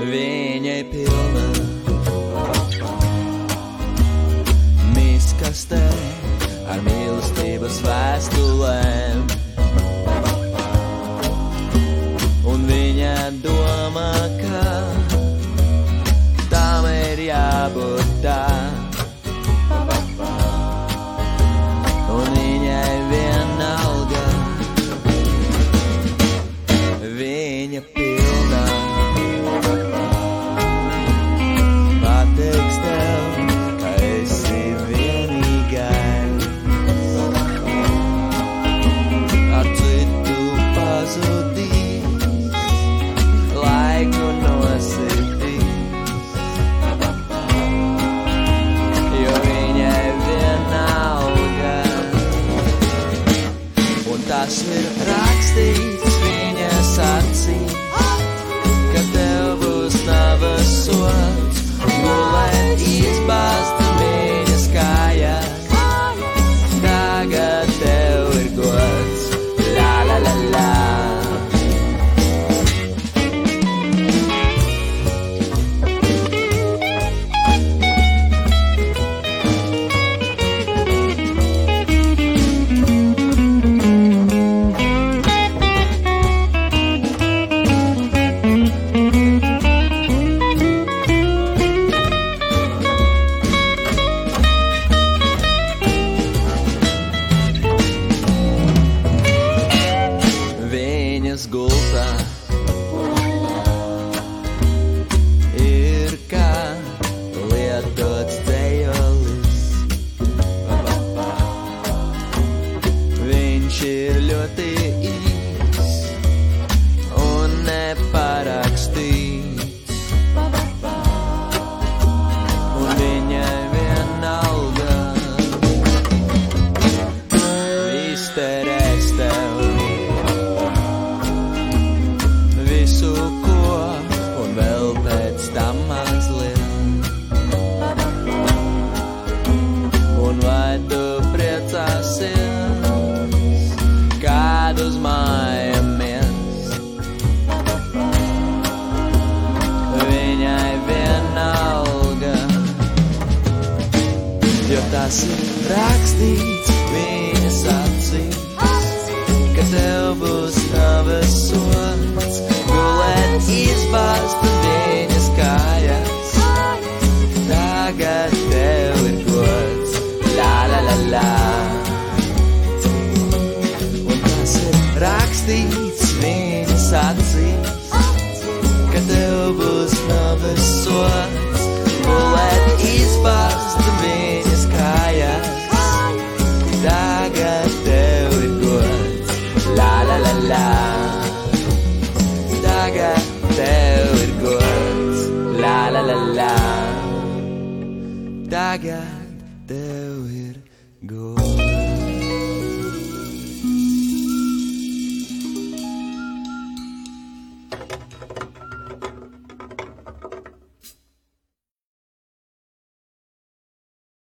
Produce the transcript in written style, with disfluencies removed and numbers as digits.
Viņai pilna miskastē ar mīlestības vēstulēm, un viņa domā, ka tam ir jābūt tā, un viņai vienalga, viņa pilna pateiks tev, ka esi vienīgais, ar citu pazudīs, laiku nositīs, jo viņai vienalga, un tas ir rakstīts viņas acīs, ka tev būs navas sods, gulēt izbāzt viņas kājās, tagad tev ir gods, la la la la. Viņas gultā ir kā lietots dzējolis. Viņš ir ļoti īs un neparakstīts, un viņai vienalga izterēs tev visu, ko, un vēl pēc tam mazliet. Un vai tu priecāsies, kad uz mājamies? Viņai vienalga, jo tas ir rakstīts viņas acīs, ka tev būs navas sods, gulēt izbāzt viņas kājās, tagad tev ir gods, la la la la. Un tas ir rakstīts viņas acīs, ka tev būs navas sods, gulēt izbāzt viņas kājās, tagad tev ir gods, la la la la. Tagad tev ir gods, la la la la. Tagad tev ir gods.